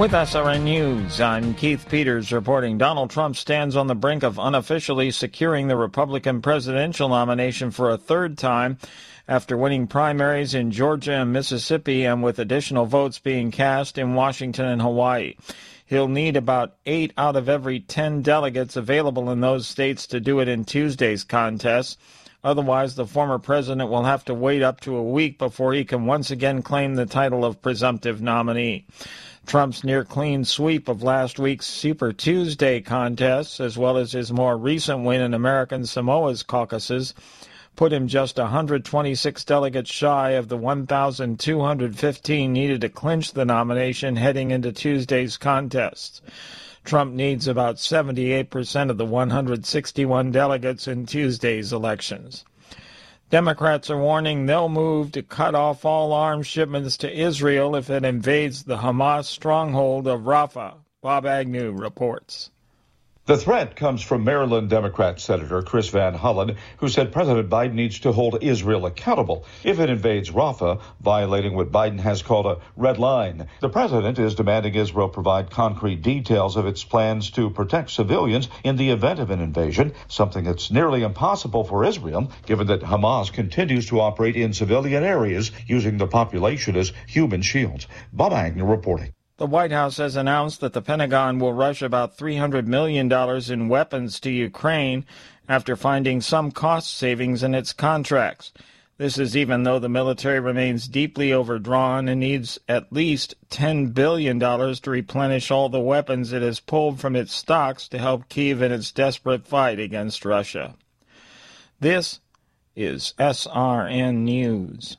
With SRN News, I'm Keith Peters reporting Donald Trump stands on the brink of unofficially securing the Republican presidential nomination for a third time after winning primaries in Georgia and Mississippi and with additional votes being cast in Washington and Hawaii. He'll need about 8 out of every 10 delegates available in those states to do it in Tuesday's contest. Otherwise, the former president will have to wait up to a week before he can once again claim the title of presumptive nominee. Trump's near-clean sweep of last week's Super Tuesday contests, as well as his more recent win in American Samoa's caucuses, put him just 126 delegates shy of the 1,215 needed to clinch the nomination heading into Tuesday's contests. Trump needs about 78% of the 161 delegates in Tuesday's elections. Democrats are warning they'll move to cut off all arms shipments to Israel if it invades the Hamas stronghold of Rafah. Bob Agnew reports. The threat comes from Maryland Democrat Senator Chris Van Hollen, who said President Biden needs to hold Israel accountable if it invades Rafah, violating what Biden has called a red line. The president is demanding Israel provide concrete details of its plans to protect civilians in the event of an invasion, something that's nearly impossible for Israel, given that Hamas continues to operate in civilian areas using the population as human shields. Bob Agnew reporting. The White House has announced that the Pentagon will rush about $300 million in weapons to Ukraine after finding some cost savings in its contracts. This is even though the military remains deeply overdrawn and needs at least $10 billion to replenish all the weapons it has pulled from its stocks to help Kyiv in its desperate fight against Russia. This is SRN News.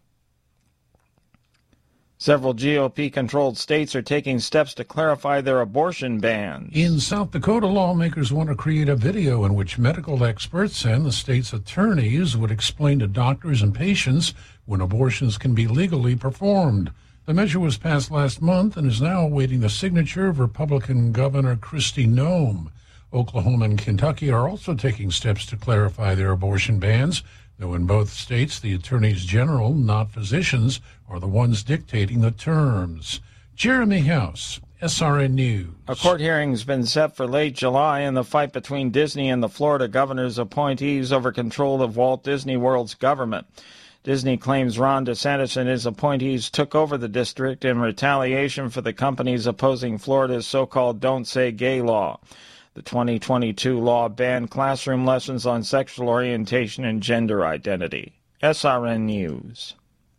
Several GOP-controlled states are taking steps to clarify their abortion bans. In South Dakota, lawmakers want to create a video in which medical experts and the state's attorneys would explain to doctors and patients when abortions can be legally performed. The measure was passed last month and is now awaiting the signature of Republican Governor Kristi Noem. Oklahoma and Kentucky are also taking steps to clarify their abortion bans, though in both states, the attorneys general, not physicians, are the ones dictating the terms. Jeremy House, SRN News. A court hearing has been set for late July in the fight between Disney and the Florida governor's appointees over control of Walt Disney World's government. Disney claims Ron DeSantis and his appointees took over the district in retaliation for the companies opposing Florida's so-called Don't Say Gay law. The 2022 law banned classroom lessons on sexual orientation and gender identity. SRN News.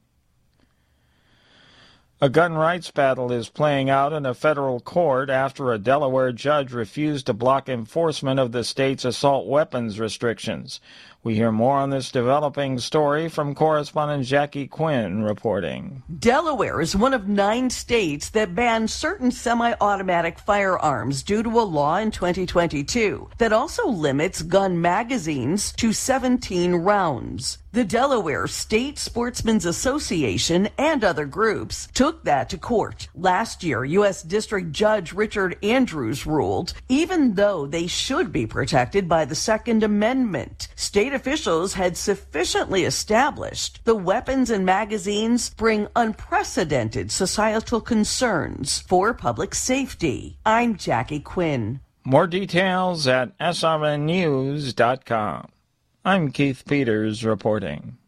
A gun rights battle is playing out in a federal court after a Delaware judge refused to block enforcement of the state's assault weapons restrictions. We hear more on this developing story from correspondent Jackie Quinn reporting. Delaware is one of 9 states that banned certain semi-automatic firearms due to a law in 2022 that also limits gun magazines to 17 rounds. The Delaware State Sportsmen's Association and other groups took that to court. Last year, U.S. District Judge Richard Andrews ruled, even though they should be protected by the Second Amendment, state officials had sufficiently established the weapons and magazines bring unprecedented societal concerns for public safety. I'm Jackie Quinn. More details at srnnews.com. I'm Keith Peters reporting.